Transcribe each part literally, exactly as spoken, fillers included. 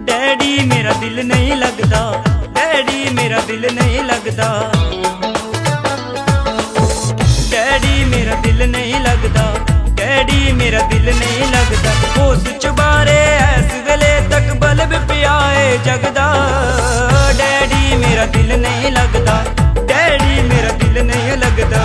Daddy मेरा दिल नहीं लगता, डैडी मेरा दिल नहीं लगता, डैडी मेरा दिल नहीं लगता, डैडी मेरा दिल नहीं लगता। होश चुबारे ऐस वेले तक बल्ब पियाए जगदा, डैडी मेरा दिल नहीं लगता, डैडी मेरा दिल नहीं लगता।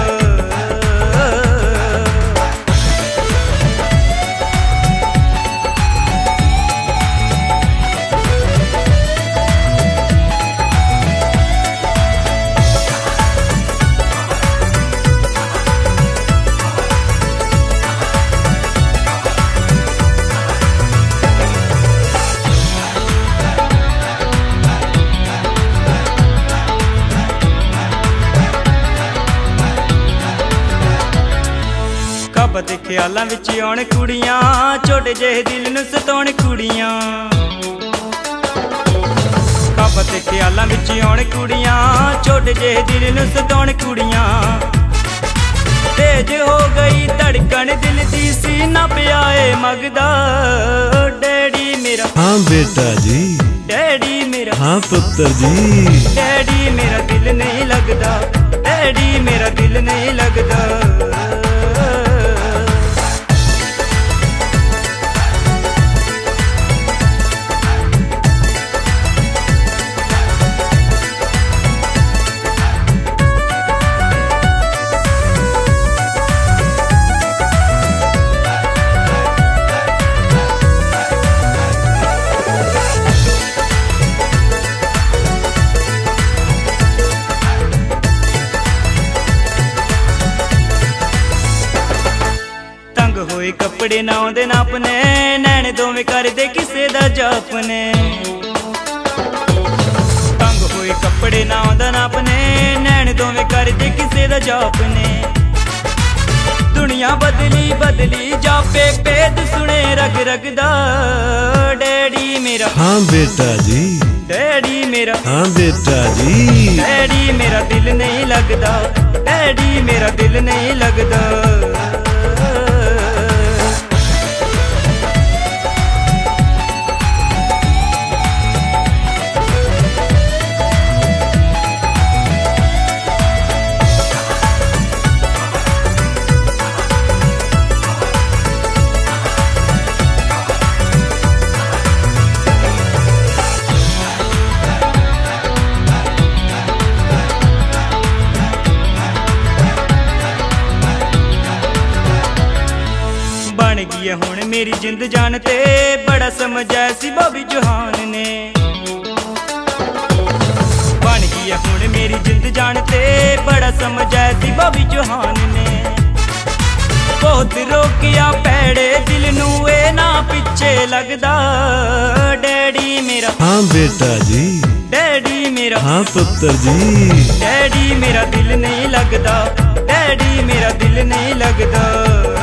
कब ख्यालां विच आउण कुड़ियां, छोटे जेहे दिल नूं सताउण कुड़ियां। कब ख्यालां विच आउण कुड़ियां, छोटे जेहे दिल नूं सताउण कुड़ियां। तेज हो गई धड़कन दिल दी, सीना पियाए मगदा, डैडी मेरा हाँ बेटा जी, डैडी मेरा हाँ पुत्र जी। डैडी मेरा दिल नहीं लगता, डैडी मेरा दिल नहीं लगता। होए कपड़े ना आउंदे नापने, नैन दोवें करदे किसे दा जापने। तंग होए कपड़े ना आउंदा नापने, नैन दोवें करदे किसे दा जापने। दुनिया बदली बदली जापे भेद सुने रग रग दा, डैडी मेरा हाँ बेटा जी, डैडी मेरा हाँ बेटा जी। डैडी मेरा दिल नहीं लगता, डैडी मेरा दिल नहीं लगता। बन गई हुण मेरी जिंद जान ते, बड़ा समझा सी बॉबी जोहान ने। बन गई हुण मेरी जिंद जान ते, बड़ा समझा सी बॉबी जोहान ने। बहुत रोकिया पैड़े दिल नू, ए ना पिछे लगदा, डैडी मेरा हाँ बेटा जी, डैडी मेरा हाँ पुत्र जी। डैडी मेरा दिल नहीं लगता, डैडी मेरा दिल नहीं लगता।